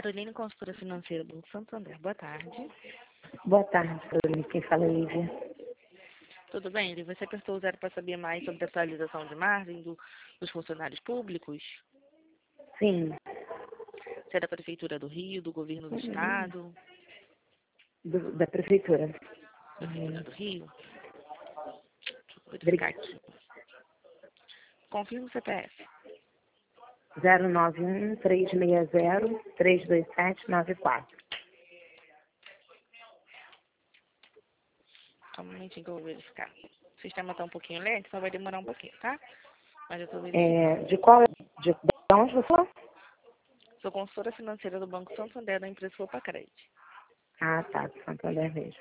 Caroline, consultora financeira do Santander. Boa tarde. Boa tarde, Caroline. Quem fala é Lívia. Tudo bem, Lívia? Você apertou o zero para saber mais sobre a atualização de margem dos funcionários públicos? Sim. Se é da Prefeitura do Rio, do Governo do Estado? Da Prefeitura. Prefeitura do Rio? Deixa eu verificar aqui. Confirma o CPF. 091-360-32794. Só um momentinho que eu vou verificar. O sistema está um pouquinho lento, só vai demorar um pouquinho, tá? Mas eu estou verificando. De onde você falou? Sou consultora financeira do Banco Santander, da empresa Copacred. Ah, tá. Do Santander mesmo.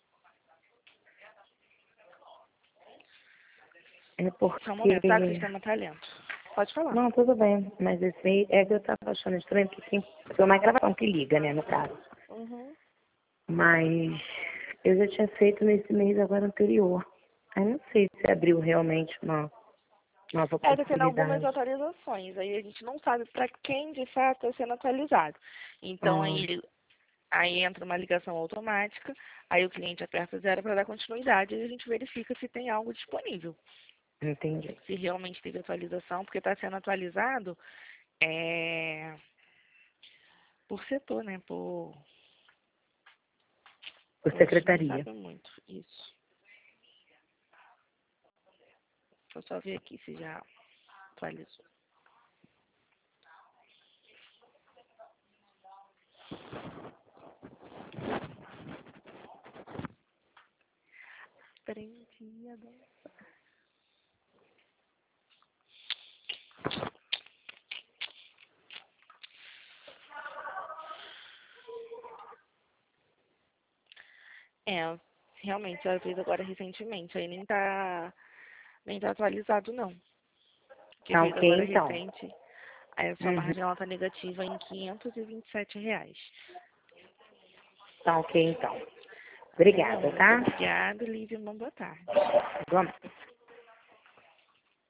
É porque... Só um momento, tá? Que o sistema está lento. Pode falar. Não, tudo bem. Mas esse aí é que eu tava achando estranho, porque foi uma gravação que liga, né, no caso. Uhum. Mas eu já tinha feito nesse mês agora anterior. Aí não sei se abriu realmente uma nova Está tendo algumas possibilidade. atualizações. Aí a gente não sabe para quem de fato está sendo atualizado. Então aí entra uma ligação automática, aí o cliente aperta zero para dar continuidade e a gente verifica se tem algo disponível. Entendi. Se realmente teve atualização, porque está sendo atualizado por setor, né? Por A gente não secretaria. sabe muito. Isso. Deixa eu só ver aqui se já atualizou. Aprendi a dançar. Realmente, eu fiz agora recentemente. Aí nem tá atualizado, não. Que Tá fez ok, agora então. recente. Aí a sua margem ela tá negativa em R$ 527. Tá ok, então. Tá bem, meu Obrigada, amor? Muito tá? obrigada, Lívia. Uma boa tarde. Vamos.